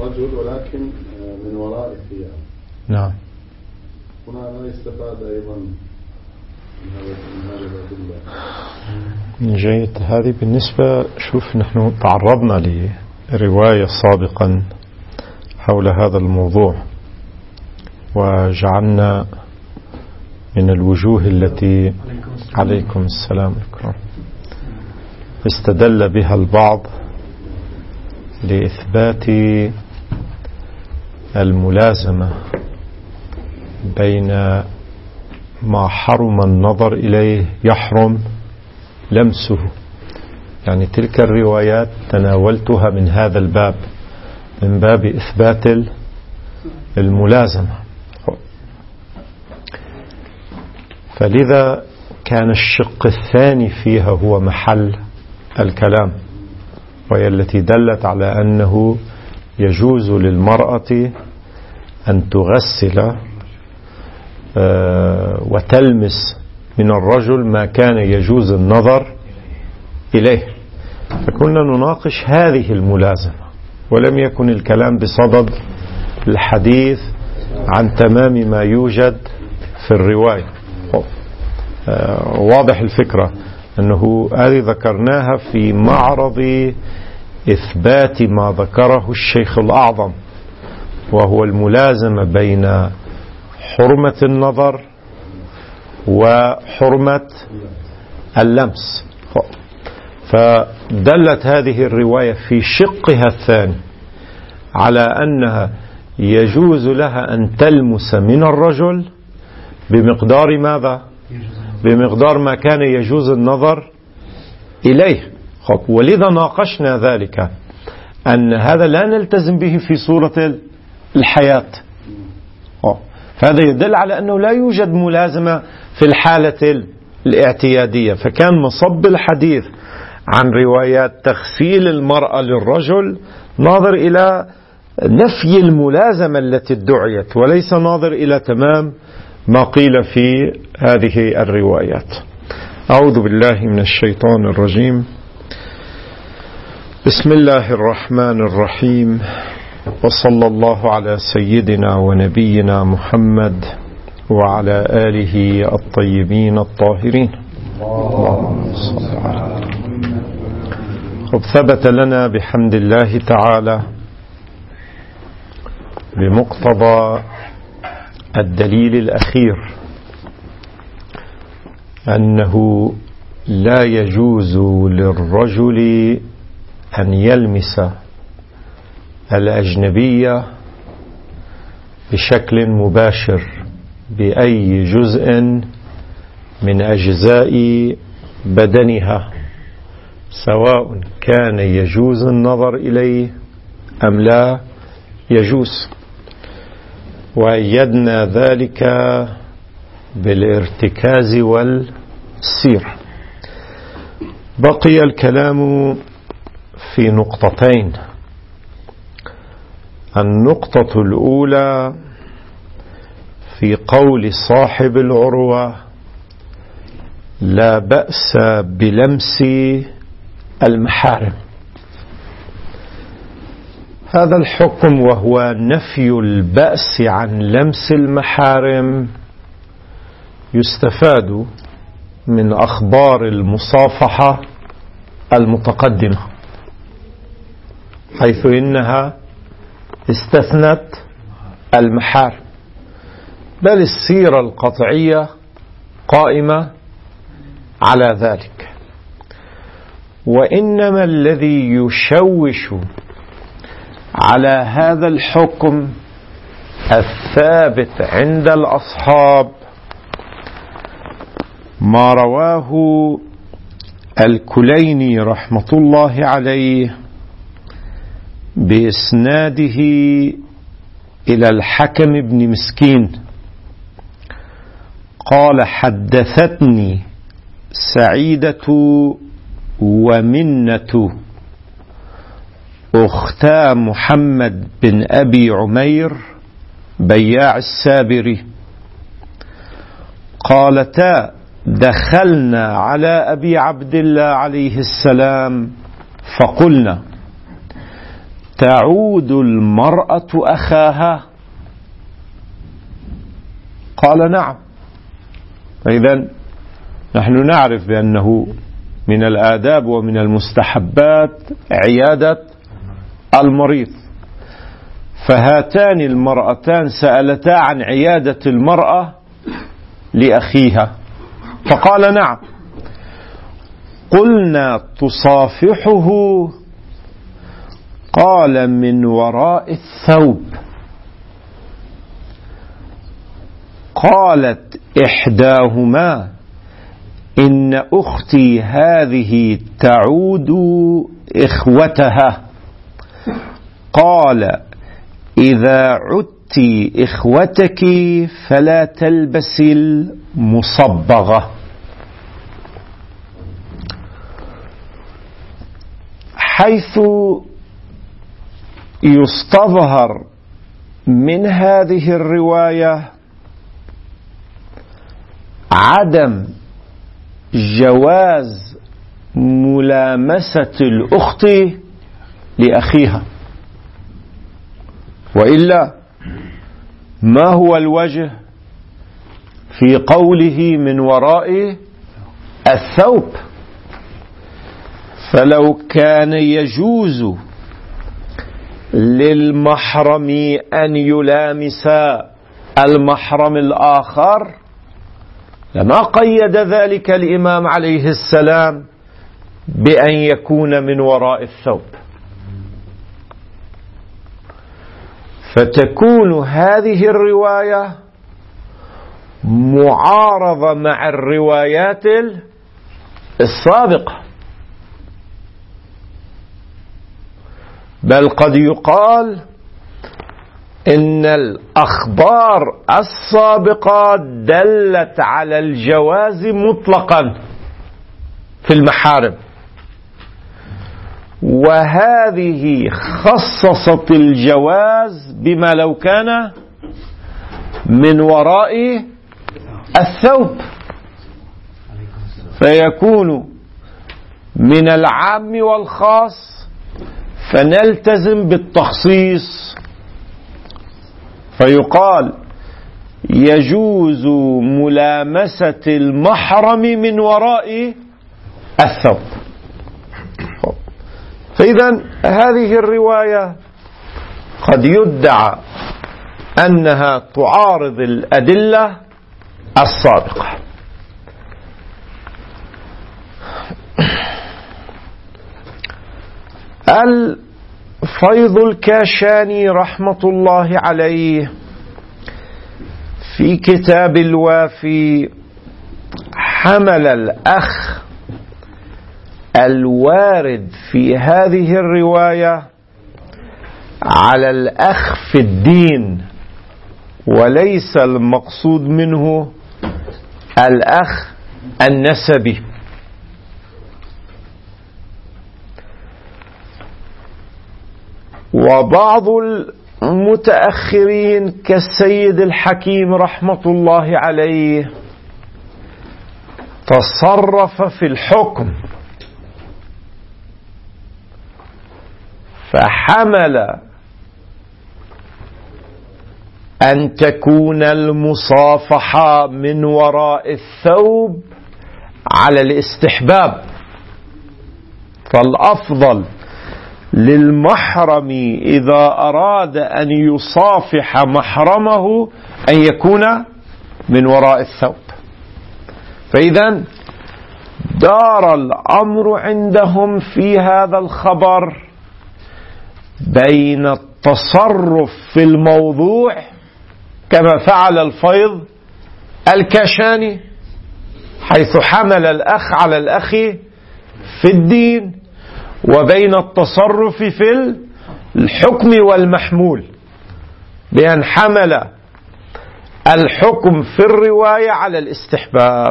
رجل ولكن من وراء الثياب. نعم. هنا لا يستفاد أيضا من هذا الأدلة. جيد. هذه بالنسبة، شوف نحن تعرضنا لرواية سابقا حول هذا الموضوع، وجعلنا من الوجوه التي عليكم السلام الكرام استدل بها البعض لإثبات الملازمة بين ما حرم النظر إليه يحرم لمسه. يعني تلك الروايات تناولتها من هذا الباب، من باب إثبات الملازمة. فلذا كان الشق الثاني فيها هو محل الكلام، وهي التي دلت على أنه يجوز للمرأة أن تغسل وتلمس من الرجل ما كان يجوز النظر إليه. فكنا نناقش هذه الملازمة، ولم يكن الكلام بصدد الحديث عن تمام ما يوجد في الرواية. واضح الفكرة، أنه هذه ذكرناها في معرض إثبات ما ذكره الشيخ الأعظم، وهو الملازمة بين حرمة النظر وحرمة اللمس. فدلت هذه الرواية في شقها الثاني على أنها يجوز لها أن تلمس من الرجل بمقدار ماذا؟ بمقدار ما كان يجوز النظر إليه. ولذا ناقشنا ذلك، أن هذا لا نلتزم به في صورة الحياة. فهذا يدل على أنه لا يوجد ملازمة في الحالة الاعتيادية. فكان مصب الحديث عن روايات تغسيل المرأة للرجل ناظر إلى نفي الملازمة التي ادعيت، وليس ناظر إلى تمام ما قيل في هذه الروايات. أعوذ بالله من الشيطان الرجيم. بسم الله الرحمن الرحيم، وصلى الله على سيدنا ونبينا محمد وعلى آله الطيبين الطاهرين. اللهم صل على محمد. ثبت لنا بحمد الله تعالى بمقتضى الدليل الأخير أنه لا يجوز للرجل أن يلمس الأجنبية بشكل مباشر بأي جزء من أجزاء بدنها، سواء كان يجوز النظر إليه أم لا يجوز. وأيدنا ذلك بالارتكاز والسير. بقي الكلام في نقطتين. النقطة الأولى في قول صاحب العروة: لا بأس بلمس المحارم. هذا الحكم وهو نفي البأس عن لمس المحارم يستفاد من أخبار المصافحة المتقدمة، حيث إنها استثنت المحارم، بل السيرة القطعية قائمة على ذلك. وإنما الذي يشوش على هذا الحكم الثابت عند الأصحاب ما رواه الكليني رحمة الله عليه بإسناده إلى الحكم بن مسكين قال: حدثتني سعيدة ومنة أختا محمد بن أبي عمير بياع السابري قالتا: دخلنا على أبي عبد الله عليه السلام فقلنا: تعود المرأة أخاها؟ قال نعم. فإذا نحن نعرف بأنه من الآداب ومن المستحبات عيادة المريض، فهاتان المرأتان سألتا عن عيادة المرأة لأخيها فقال نعم. قلنا تصافحه؟ قال من وراء الثوب. قالت إحداهما إن أختي هذه تعود إخوتها. قال إذا عدت إخوتك فلا تلبس المصبغة. حيث يستظهر من هذه الرواية عدم جواز ملامسة الأخت لأخيها، وإلا ما هو الوجه في قوله من وراء الثوب؟ فلو كان يجوز للمحرم أن يلامس المحرم الآخر لما قيد ذلك الإمام عليه السلام بأن يكون من وراء الثوب. فتكون هذه الرواية معارضة مع الروايات السابقة، بل قد يقال إن الأخبار السابقة دلت على الجواز مطلقا في المحارم، وهذه خصصت الجواز بما لو كان من وراء الثوب، فيكون من العام والخاص فنلتزم بالتخصيص، فيقال يجوز ملامسة المحرم من وراء الثوب. فإذا هذه الرواية قد يدعى أنها تعارض الأدلة السابقة. الفيض الكاشاني رحمة الله عليه في كتاب الوافي حمل الأخ الوارد في هذه الرواية على الأخ في الدين، وليس المقصود منه الأخ النسبي. وبعض المتأخرين كالسيد الحكيم رحمة الله عليه تصرف في الحكم فحمل أن تكون المصافحة من وراء الثوب على الاستحباب، فالأفضل للمحرم إذا أراد أن يصافح محرمه أن يكون من وراء الثوب. فإذا دار الأمر عندهم في هذا الخبر بين التصرف في الموضوع كما فعل الفيض الكاشاني حيث حمل الأخ على الأخ في الدين، وبين التصرف في الحكم والمحمول بأن حمل الحكم في الرواية على الاستحباب.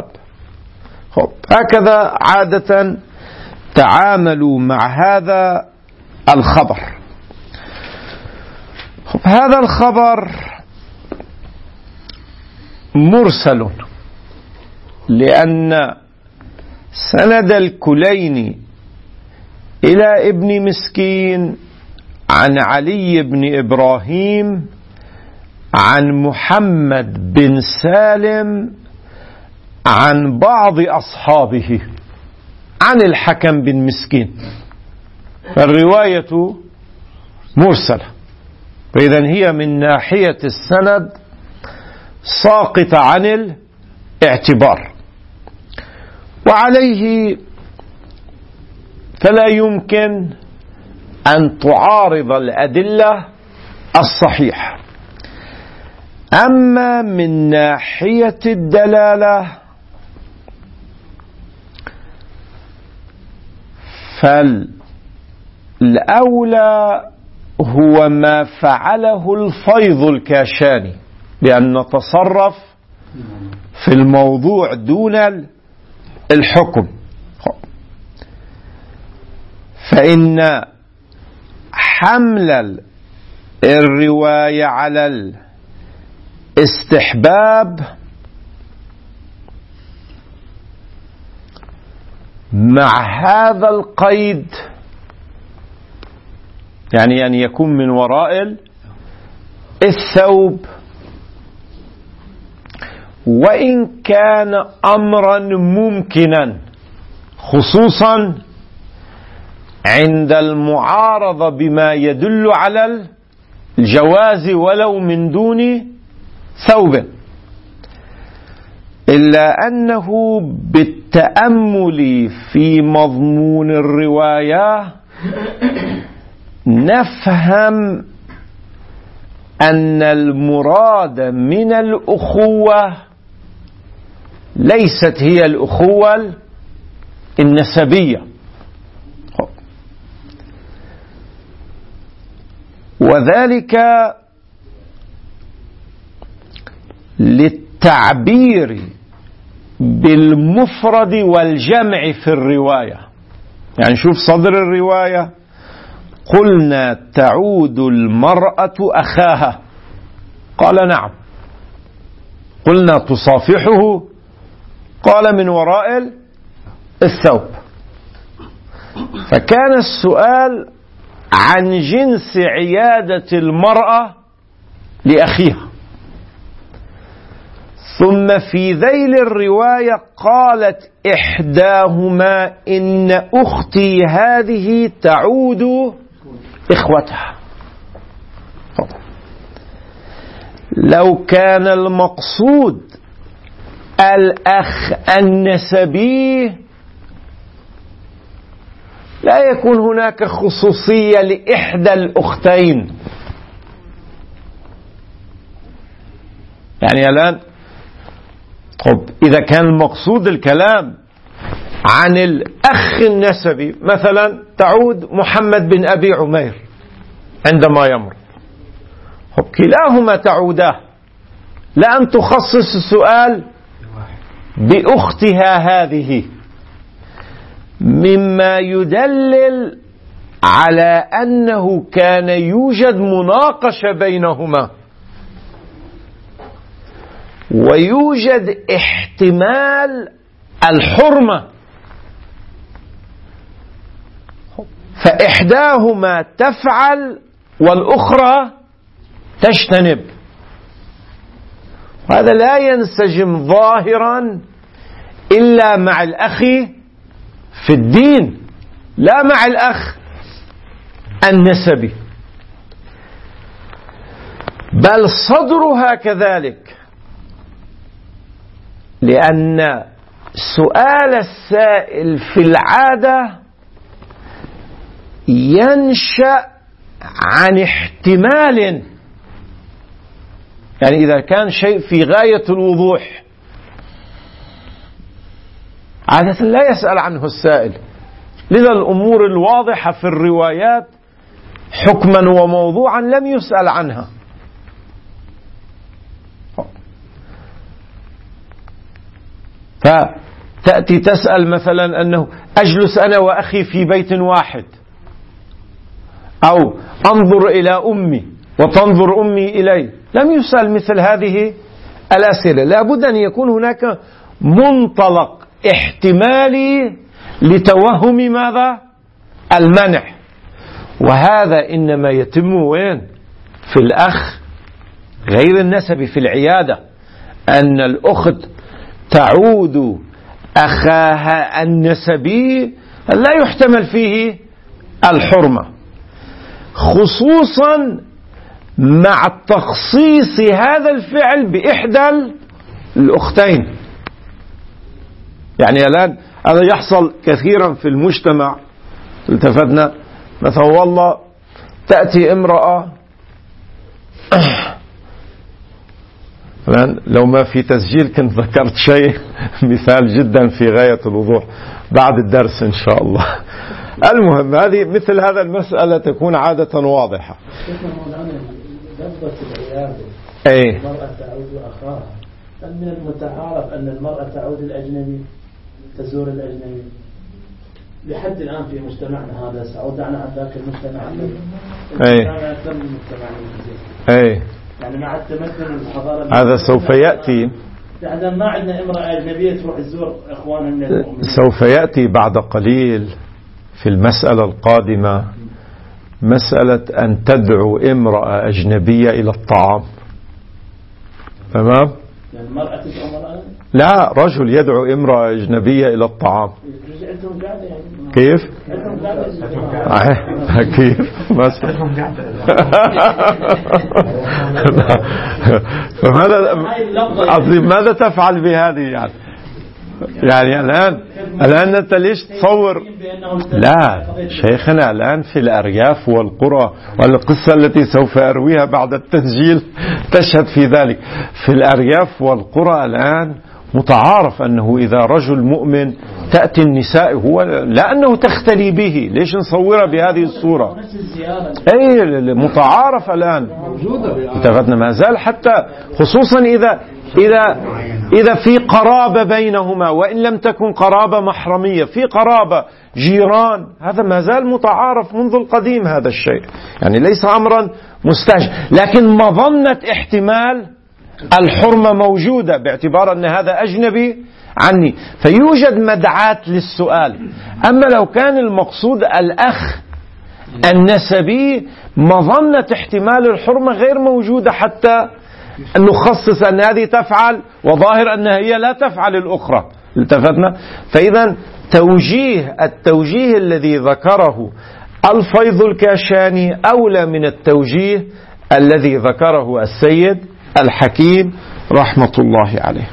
هكذا عادة تعاملوا مع هذا الخبر. هذا الخبر مرسل لأن سند الكليني إلى ابن مسكين عن علي بن إبراهيم عن محمد بن سالم عن بعض أصحابه عن الحكم بن مسكين، فالرواية مرسلة، فإذا هي من ناحية السند ساقطة عن الاعتبار، وعليه فلا يمكن أن تعارض الأدلة الصحيحة. أما من ناحية الدلالة فالأولى هو ما فعله الفيض الكاشاني، بأن نتصرف في الموضوع دون الحكم. فإن حمل الرواية على الاستحباب مع هذا القيد، يعني أن يكون من وراء الثوب، وإن كان أمرا ممكنا، خصوصا عند المعارضة بما يدل على الجواز ولو من دون ثوب، إلا أنه بالتأمل في مضمون الرواية نفهم أن المراد من الأخوة ليست هي الأخوة النسبية، وذلك للتعبير بالمفرد والجمع في الرواية. يعني شوف صدر الرواية: قلنا تعود المرأة أخاها، قال نعم. قلنا تصافحه، قال من وراء الثوب. فكان السؤال عن جنس عيادة المرأة لأخيها. ثم في ذيل الرواية قالت إحداهما إن أختي هذه تعود إخوتها. لو كان المقصود الأخ النسبي لا يكون هناك خصوصية لإحدى الأختين. يعني الآن إذا كان المقصود الكلام عن الأخ النسبي، مثلا تعود محمد بن أبي عمير عندما يمر، كلاهما تعوداه، لأن تخصص السؤال بأختها هذه، مما يدلل على أنه كان يوجد مناقشة بينهما، ويوجد احتمال الحرمة، فإحداهما تفعل والأخرى تجتنب. وهذا لا ينسجم ظاهرا إلا مع الأخ في الدين، لا مع الأخ النسبي. بل صدرها كذلك، لأن سؤال السائل في العادة ينشأ عن احتمال، يعني إذا كان شيء في غاية الوضوح عادة لا يسأل عنه السائل. لذا الأمور الواضحة في الروايات حكما وموضوعا لم يسأل عنها. فتأتي تسأل مثلا أنه أجلس أنا وأخي في بيت واحد، أو أنظر إلى أمي وتنظر أمي إلي، لم يسأل مثل هذه الأسئلة. لابد أن يكون هناك منطلق احتمالي لتوهم ماذا؟ المنع. وهذا إنما يتم وين؟ في الأخ غير النسبي، في العيادة، أن الأخت تعود أخاها النسبي لا يحتمل فيه الحرمة، خصوصا مع تخصيص هذا الفعل بإحدى الأختين. يعني الآن هذا يحصل كثيرا في المجتمع، التفتنا مثلا والله تأتي امرأة الآن لو ما في تسجيل كنت ذكرت شيء مثال جدا في غاية الوضوح بعد الدرس إن شاء الله. المهم هذه مثل هذا المسألة تكون عادة واضحة. ايه المرأة تعود أخاها، هل من المتعارف أن المرأة تعود الأجنبي تزور الأجنبي؟ لحد الآن في مجتمعنا هذا سعود عن ذاك المجتمع ايه يعني مع التمدن والحضارة هذا سوف يأتي. يعني ما عندنا امرأة أجنبية تروح تزور إخواننا من المؤمنين. سوف يأتي بعد قليل في المسألة القادمة مسألة أن تدعو امرأة أجنبية إلى الطعام. تمام؟ يعني المرأة تدعو امرأة؟ لا، رجل يدعو امرأة أجنبية إلى الطعام. كيف؟ كيف؟ ماذا تفعل بهذه يعني الآن أنت ليش تصور؟ لا شيخنا، الآن في الأرياف والقرى، والقصة التي سوف أرويها بعد التسجيل تشهد في ذلك. في الأرياف والقرى الآن متعارف أنه إذا رجل مؤمن تأتي النساء، هو لا أنه تختلي به، ليش نصورها بهذه الصورة؟ أي متعارف الآن، اتفقنا ما زال، حتى خصوصا إذا في قرابة بينهما، وإن لم تكن قرابة محرمية، في قرابة جيران، هذا ما زال متعارف منذ القديم هذا الشيء، يعني ليس أمرا مستهجن، لكن مظنة احتمال الحرمة موجودة باعتبار أن هذا أجنبي عني، فيوجد مدعاة للسؤال. أما لو كان المقصود الأخ النسبي مظنة احتمال الحرمة غير موجودة حتى نخصص أن هذه تفعل وظاهر أن هي لا تفعل الأخرى، التفتنا. فإذا التوجيه الذي ذكره الفيض الكاشاني أولى من التوجيه الذي ذكره السيد الحكيم رحمة الله عليه.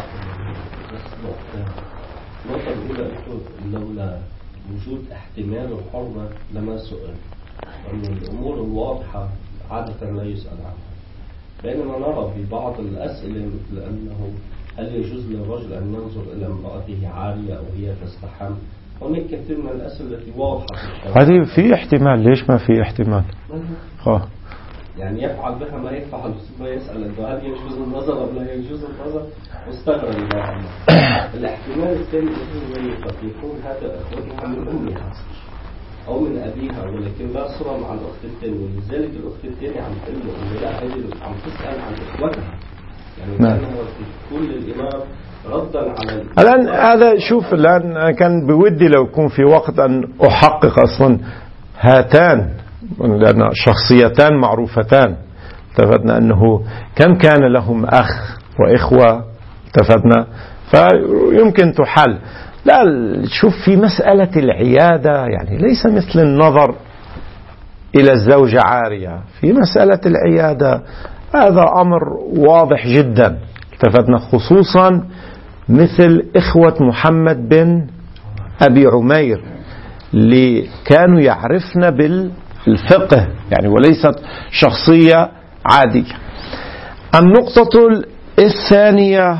لولا وجود احتمال الحرمة لما سئل، أن الأمور الواضحة عادة لا يسأل عنها، بينما نرى في بعض الأسئلة مثل أنه هل يجوز للرجل أن ينظر إلى امرأته عارية أو هي تستحم، هناك كثير من الأسئلة التي واضحة. هذه في احتمال، ليش ما في احتمال؟ يعني يفعل بها ما يفعل، ثم يسأل هل يجوز النظر أو لا يجوز النظر، مستغرب. الاحتمال الثاني قد يكون هذا أخوتها من أمها أو من أبيها، ولكن لا صلة مع الأخت الثانية، ولذلك الأخت الثانية عم تقول له إن لا، هذه عم تسأل عن إخوتها، يعني كانها في كل الإمام ردا على الآن هذا. شوف الآن كان بودي لو يكون في وقت أن أحقق أصلا هاتان، لأن شخصيتان معروفتان، اتفقنا أنه كم كان لهم أخ وإخوة، اتفقنا، فيمكن تحل. لا شوف في مسألة العيادة يعني ليس مثل النظر إلى الزوجة عارية، في مسألة العيادة هذا أمر واضح جدا، اتفقنا، خصوصا مثل إخوة محمد بن أبي عمير اللي كانوا يعرفن بالفقه يعني، وليست شخصية عادية. النقطة الثانية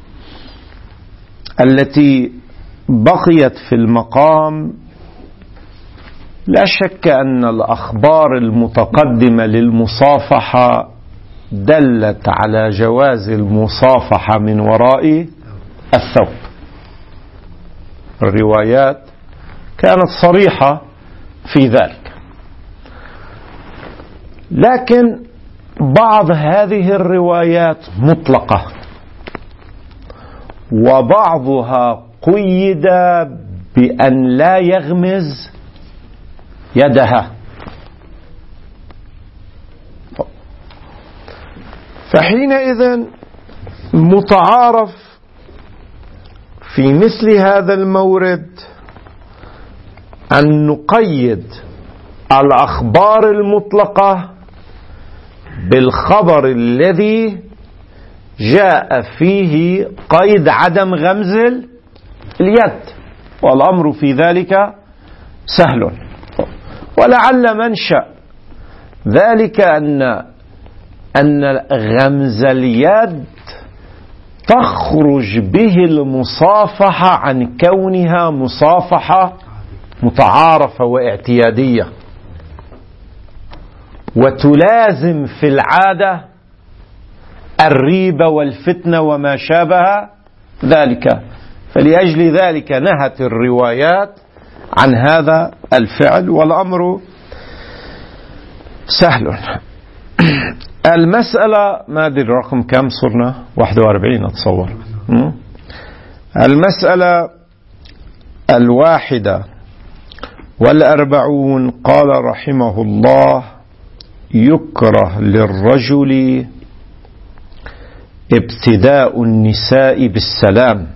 التي بقيت في المقام، لا شك أن الأخبار المتقدمة للمصافحة دلت على جواز المصافحة من وراء الثوب. الروايات كانت صريحة في ذلك، لكن بعض هذه الروايات مطلقة، وبعضها قيد بأن لا يغمز يدها، فحينئذ متعارف في مثل هذا المورد أن نقيد الأخبار المطلقة بالخبر الذي جاء فيه قيد عدم غمز اليد، والأمر في ذلك سهل. ولعل منشأ ذلك أن غمز اليد تخرج به المصافحة عن كونها مصافحة متعارفة واعتيادية، وتلازم في العادة الريبة والفتنة وما شابه ذلك. فلأجل ذلك نهت الروايات عن هذا الفعل، والأمر سهل. المسألة ما أدري رقم كم صرنا، 41 أتصور. المسألة 41 قال رحمه الله: يكره للرجل ابتداء النساء بالسلام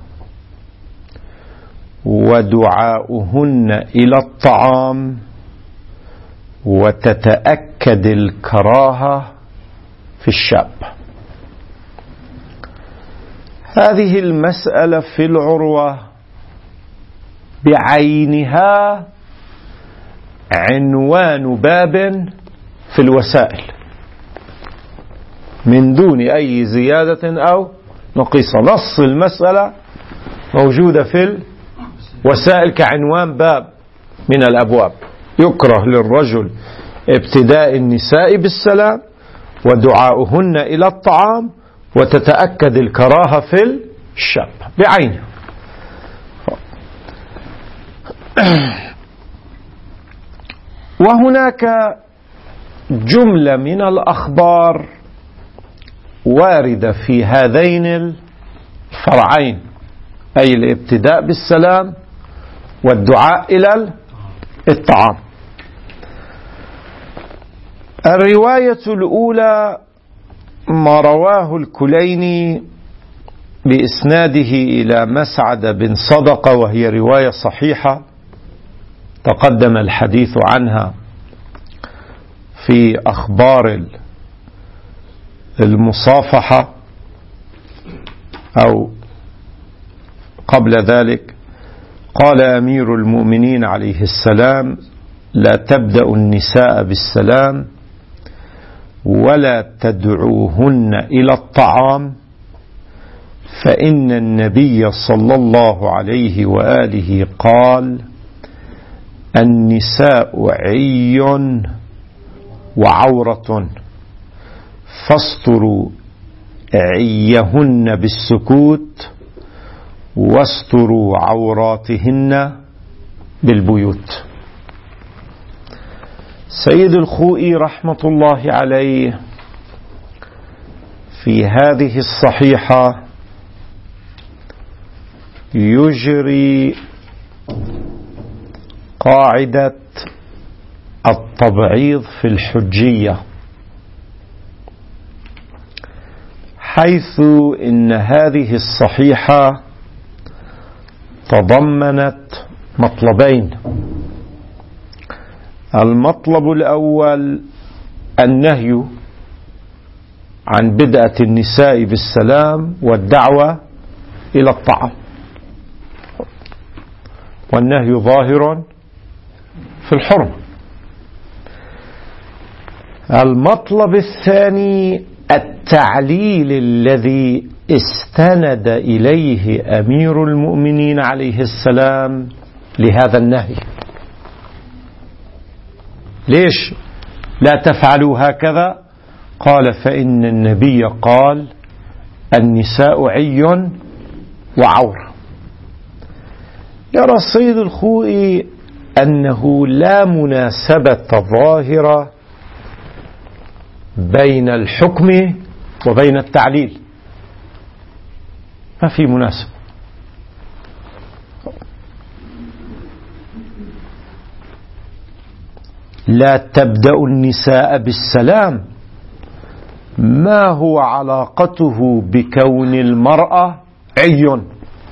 ودعاؤهن إلى الطعام، وتتأكد الكراهة في الشاب. هذه المسألة في العروة بعينها عنوان باب في الوسائل من دون أي زيادة أو نقيصة. نص المسألة موجودة في الوسائل كعنوان باب من الأبواب: يكره للرجل ابتداء النساء بالسلام ودعاؤهن إلى الطعام، وتتأكد الكراهة في الشاب بعينها. وهناك جملة من الأخبار واردة في هذين الفرعين، أي الابتداء بالسلام والدعاء إلى الطعام. الرواية الأولى ما رواه الكليني بإسناده إلى مسعد بن صدقة، وهي رواية صحيحة تقدم الحديث عنها في أخبار المصافحة أو قبل ذلك. قال أمير المؤمنين عليه السلام: لا تبدأ النساء بالسلام ولا تدعوهن إلى الطعام، فإن النبي صلى الله عليه وآله قال: النساء عي وعورة، فاستروا عيهن بالسكوت واستروا عوراتهن بالبيوت. سيد الخوئي رحمة الله عليه في هذه الصحيحة يجري قاعدة التبعيض في الحجية، حيث إن هذه الصحيحة تضمنت مطلبين. المطلب الأول النهي عن بدءة النساء بالسلام والدعوة إلى الطعام، والنهي ظاهر في الحرمة. المطلب الثاني التعليل الذي استند إليه أمير المؤمنين عليه السلام لهذا النهي. ليش لا تفعلوا هكذا؟ قال: فإن النبي قال: النساء عي وعورة. يرى السيد الخوئي أنه لا مناسبة ظاهرة بين الحكم وبين التعليل، ما في مناسبة. لا تبدأ النساء بالسلام ما هو علاقته بكون المرأة عي؟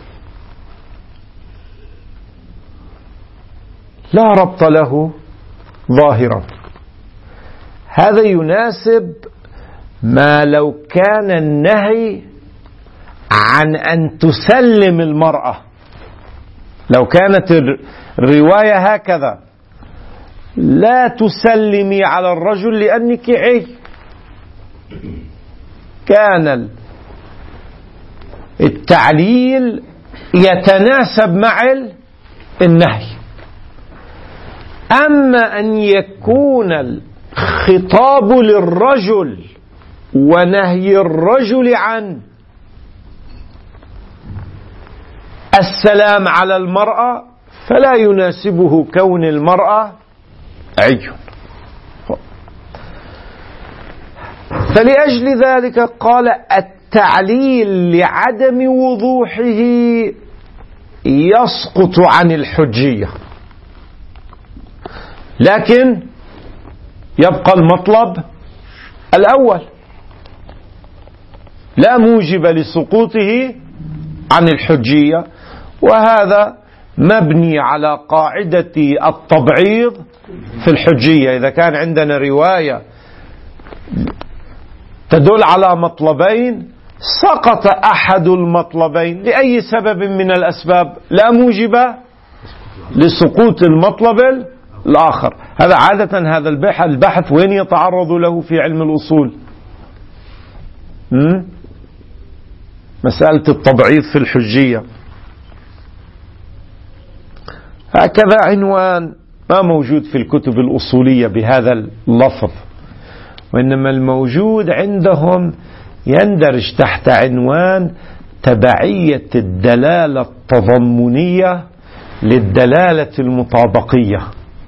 لا ربط له ظاهرا. هذا يناسب ما لو كان النهي عن أن تسلم المرأة. لو كانت الرواية هكذا: لا تسلمي على الرجل لأنك عي، كان التعليل يتناسب مع النهي. أما أن يكون الخطاب للرجل ونهي الرجل عن السلام على المرأة فلا يناسبه كون المرأة عي. فلأجل ذلك قال التعليل لعدم وضوحه يسقط عن الحجية، لكن يبقى المطلب الأول لا موجب لسقوطه عن الحجية، وهذا مبني على قاعدة التبعيض في الحجية. إذا كان عندنا رواية تدل على مطلبين سقط أحد المطلبين لأي سبب من الأسباب، لا موجب لسقوط المطلب الآخر. هذا عادة هذا البحث وين يتعرض له في علم الأصول؟ مسألة التبعيض في الحجية. هكذا عنوان ما موجود في الكتب الأصولية بهذا اللفظ، وإنما الموجود عندهم يندرج تحت عنوان تبعية الدلالة التضمنية للدلالة المطابقية.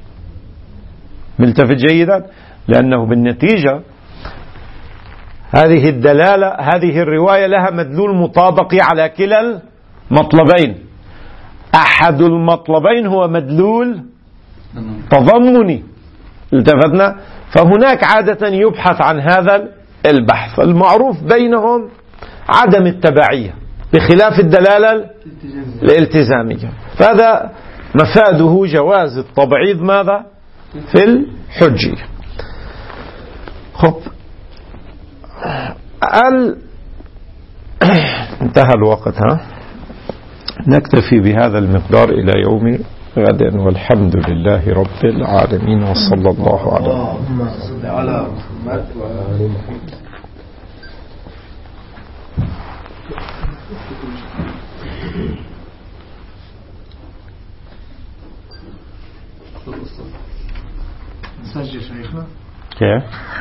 ملتفت جيدا، لأنه بالنتيجة هذه الدلالة، هذه الرواية لها مدلول مطابق على كلا المطلبين. أحد المطلبين هو مدلول تضمني، التفتنا. فهناك عادة يبحث عن هذا البحث. المعروف بينهم عدم التبعية بخلاف الدلالة الالتزامية. فهذا مفاده جواز التبعيض ماذا؟ في الحجية. خب انتهى الوقت. نكتفي بهذا المقدار إلى يوم غد، والحمد لله رب العالمين، وصلى الله على محمد وعلى محمد. سجل شيخنا. كيف؟